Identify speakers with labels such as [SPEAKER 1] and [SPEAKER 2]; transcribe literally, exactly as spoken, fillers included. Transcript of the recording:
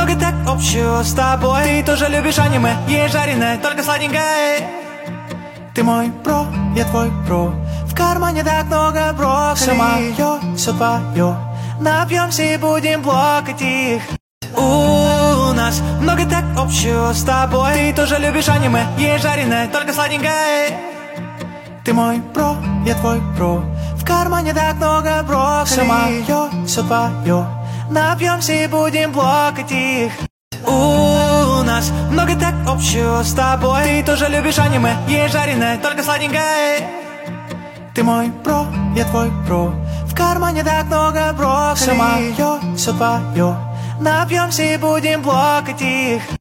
[SPEAKER 1] много так общего с тобой. Ты тоже любишь аниме, ешь жареное, только сладенькое. Ты мой бро, я твой бро. В кармане так много брокколи. Все мое, все твое. Напьемся и будем плакать их. У нас много так общего с тобой. Ты тоже любишь аниме, ешь жареное, только сладенькое. Ты мой бро, я твой бро. В кармане так много брокколи. Все мое, все твое. Напьемся и будем плакать их. У нас много так общего с тобой. Ты тоже любишь аниме, ешь жареное, только сладенькое. Ты мой бро, я твой бро. В кармане так много брокколи. Все мое, все твое. Напьемся и будем плакать их.